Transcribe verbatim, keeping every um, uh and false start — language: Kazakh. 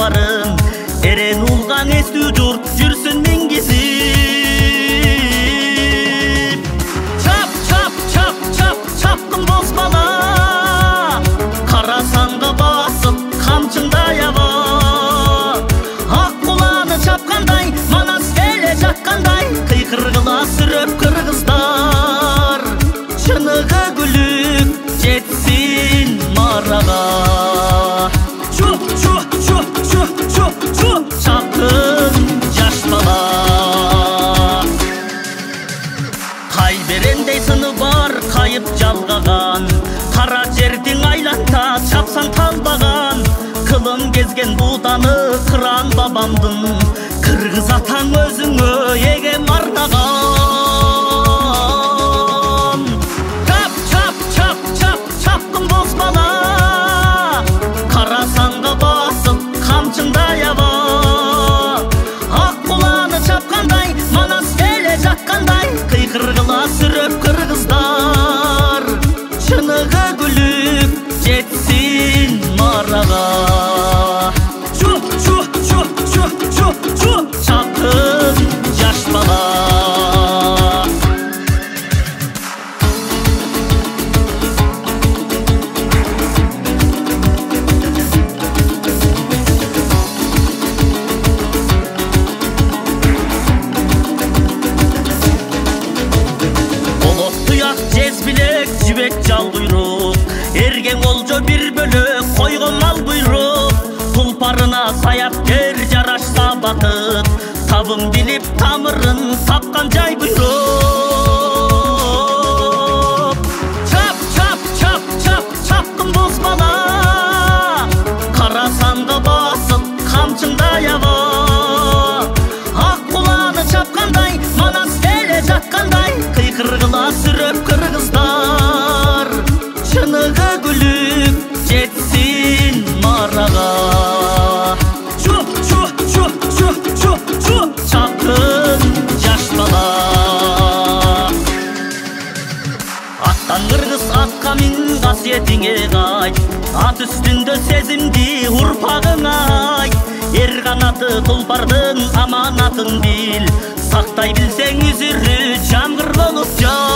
тұлпарын, эрен улған естүү жұрт жүрсін мингизип. Чап, чап, чап, чап, чапқын бозбала, қарасанға басып қамшыңдай аба. Ақ құланы чапқандай, манас келе жатқандай, қиқырғыла сүріп қырғыздар. Шынығы гүлік жетсін мараға. Чуп, чуп, чуп, чуп, чуп, чуп, чапқын жаш бала. Қай берендей сыны бар, қайып жалғаған, қара жердің айланта чапсан талбаған. Қылын кезген буданы қыран бабамдың, қырғыз атаң өзіңе егем арнаған. Чап, чап, чап, чап, чапқын бозбала, қарасанға басып қамшыңдай аба. Ақ құланы чапқандай, манас келе жатқандай, қиқырғыла сүріп қырғыздар. Шынығы гүлік жетсін мараға. Чуп, чуп, чуп, чуп, чуп, чуп, чапқын жаш бала. Болот тұяқ жез білек, жібек жал құйрық, ерген олжо бір бөлек, қойған мал бұйрық. Тұлпарына саяпкер жарашса бақыт, табын біліп тамырын тапқан жай бұйрық. Чап, чап, чап, чап, чапқын бозбала, қарасанға басып қамшыңдай аба. Ақ құланы чапқандай, манас келе жатқандай, қиқырғыла сүріп қырғыздар. Шынығы гүлік жетсін мараға. Чуп, чуп, чуп, чуп, чуп, чуп, чапқын жаш бала. Аттан қырғыз атқа мин, қасиетіңе қайт, ат үстінде сезімді ұрпағыңа айт. Ер қанаты тұлпардың аманатын бил, сақтай білсең үзірі жамғыр болып жай.